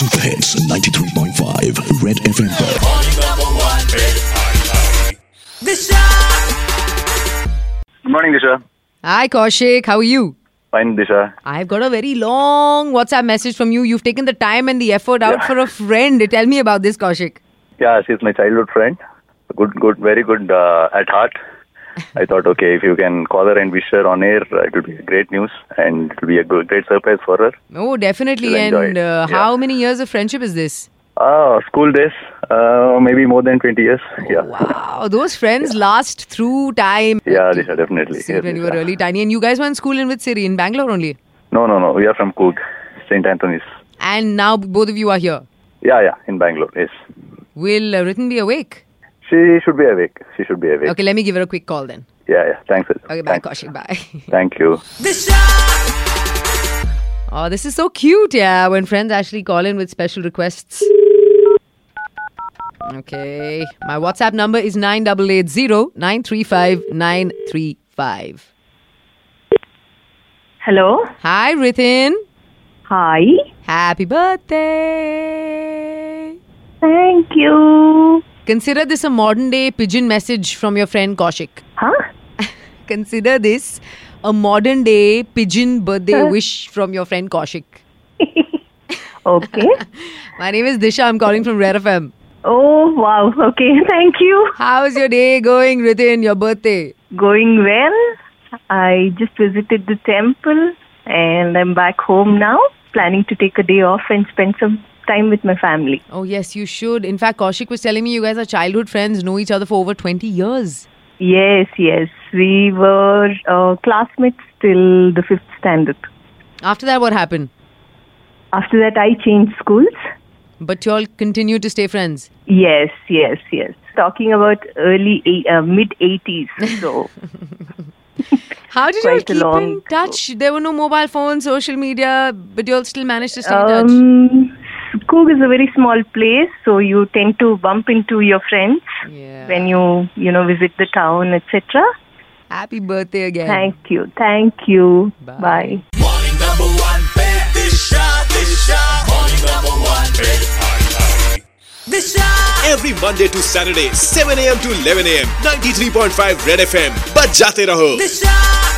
Super hits 93.5 red FM पर। Good morning, Disha. Hi Kaushik, how are you? Fine, Disha. I've got a very long WhatsApp message from you. You've taken the time and the effort out for a friend. Tell me about this, Kaushik. Yeah, she's my childhood friend. Good, very good at heart. I thought, okay, if you can call her and wish her on air, it would be great news and it will be a great surprise for her. Oh, definitely. She'll enjoy And it. how many years of friendship is this? School days, maybe more than 20 years. Yeah. Wow, those friends last through time. Yeah, Disha, definitely. See, Yes, when you were Disha. really tiny. And you guys were in school in which city? In Bangalore only? No. We are from Coog, St. Anthony's. And now both of you are here. Yeah, in Bangalore, yes. Will Ritin be awake? She should be awake. Okay, let me give her a quick call then. Yeah. Thanks. Okay, bye Thanks. Kaushik, bye. Thank you. Oh, this is so cute, yeah, when friends actually call in with special requests. Okay, my WhatsApp number is 9880-935-935. Hello. Hi, Ritin. Hi. Happy birthday. Thank you. Consider this a modern-day pigeon message from your friend Kaushik. Huh? Consider this a modern-day pigeon birthday wish from your friend Kaushik. Okay. My name is Disha. I'm calling from Red FM. Oh, wow. Okay. Thank you. How's your day going, Ritin? Your birthday? Going well. I just visited the temple and I'm back home now. Planning to take a day off and spend some time with my family. Oh, yes, you should. In fact, Kaushik was telling me you guys are childhood friends, know each other for over 20 years. Yes. We were classmates till the 5th standard. After that, what happened? After that, I changed schools. But you all continue to stay friends. Yes. Talking about mid-80s. So, How did you all Quite a keep long in touch? There were no mobile phones, social media, but you all still managed to stay in touch. Coog is a very small place, so you tend to bump into your friends Yeah. when you visit the town, etc. Happy birthday again. Thank you. Bye. Morning number one, Disha. Morning number one, Disha. Every Monday to Saturday, 7 a.m. to 11 a.m. 93.5 Red FM. बज जाते रहो.